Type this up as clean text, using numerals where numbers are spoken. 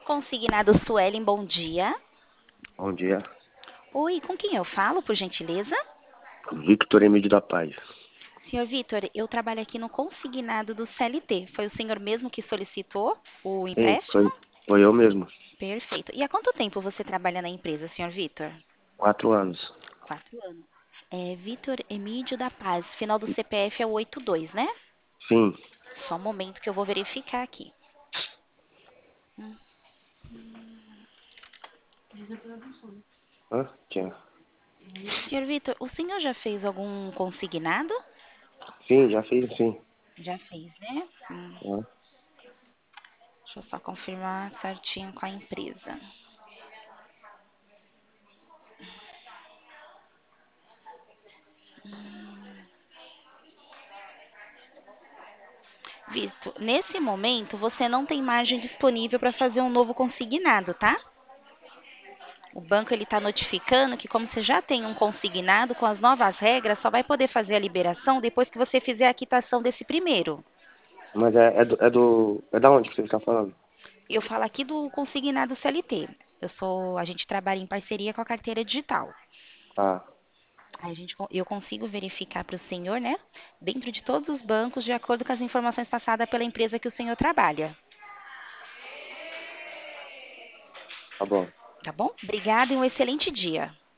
Consignado Suelen, bom dia. Bom dia. Oi, com quem eu falo, por gentileza? Victor Emílio da Paz. Senhor Vitor, eu trabalho aqui no consignado do CLT. Foi o senhor mesmo que solicitou o Sim, empréstimo? foi eu mesmo. Perfeito. E há quanto tempo você trabalha na empresa, senhor Vitor? 4 anos. 4 anos. É Vitor Emílio da Paz. Final do CPF é o 82, né? Sim. Só um momento que eu vou verificar aqui. Hã? Tinha. Senhor Vitor, o senhor já fez algum consignado? Sim, já fiz sim. Já fez, né? Hã? Deixa eu só confirmar certinho com a empresa. Visto, nesse momento você não tem margem disponível para fazer um novo consignado, tá? O banco ele está notificando que como você já tem um consignado com as novas regras, só vai poder fazer a liberação depois que você fizer a quitação desse primeiro. Mas é da onde que você está falando? Eu falo aqui do consignado CLT. A gente trabalha em parceria com a carteira digital. Ah, Eu consigo verificar para o senhor, né, dentro de todos os bancos, de acordo com as informações passadas pela empresa que o senhor trabalha. tá bom. Tá bom? Obrigada e um excelente dia.